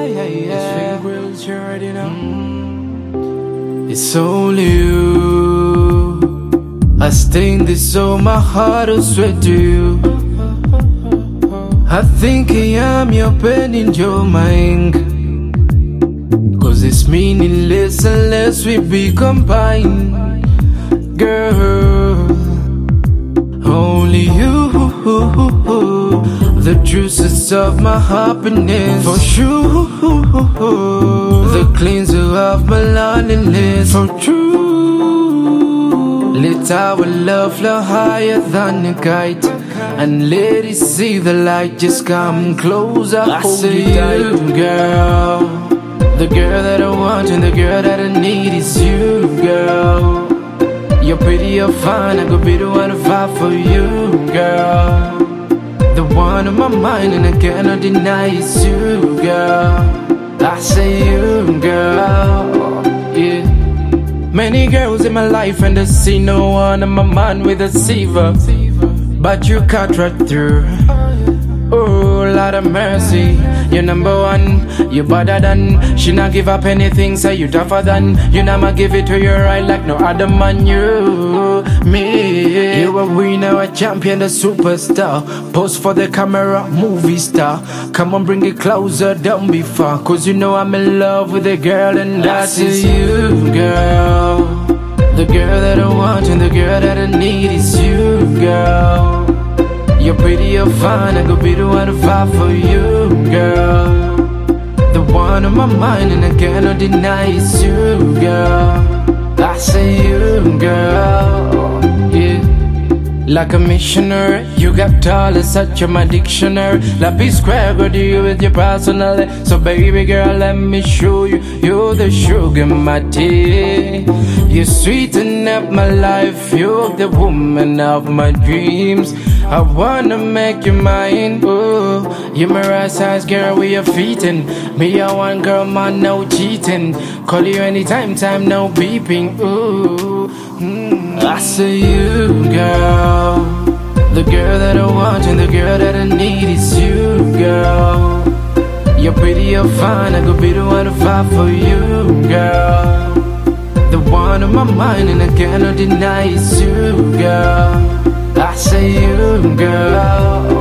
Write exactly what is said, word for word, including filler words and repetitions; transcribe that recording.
yeah, yeah. It's Fake Grills, you already know. Mm. It's only you. I sting this so my heart will sweat to you. I think I am your pen in your mind, cause it's meaningless unless we be combined. Girl, only you, the juices of my happiness. For sure, the cleanser of my loneliness. For true, let our love fly higher than a kite, and let it see the light. Just come closer, I hold you tight, girl. The girl that I want and the girl that I need is you, girl. You're pretty, you're fine, I could be the one to fight for you, girl. The one on my mind and I cannot deny it's you, girl. I say you, girl, yeah. Many girls in my life and I see no one on my mind with a deceiver, but you cut right through. Oh, Lord of mercy, you're number one, you better than. She not give up anything, say you tougher than. You never give it to your right like no other man. You, me, you a winner, a champion, a superstar. Pose for the camera, movie star. Come on, bring it closer, don't be far, cause you know I'm in love with a girl, and that is you, girl. The girl that I want and the girl that I need is you, girl. You're pretty, you're fine, I could be the one to fight for you, girl. The one on my mind and I cannot deny it's you, girl. I say you, girl, yeah. Like a missionary, you got tall as such a my dictionary. Like be square, go to you with your personal. So baby girl, let me show you, you're the sugar in my tea. You sweeten up my life, you're the woman of my dreams. I wanna make you mine, ooh. You're my right size girl with your feet in. Me a one girl man, no cheating. Call you anytime, time no beeping, ooh. Mm. I say you, girl. The girl that I want and the girl that I need is you, girl. You're pretty, you're fine, I could be the one to fight for you, girl. The one on my mind and I cannot deny it's you, girl. I say you, girl.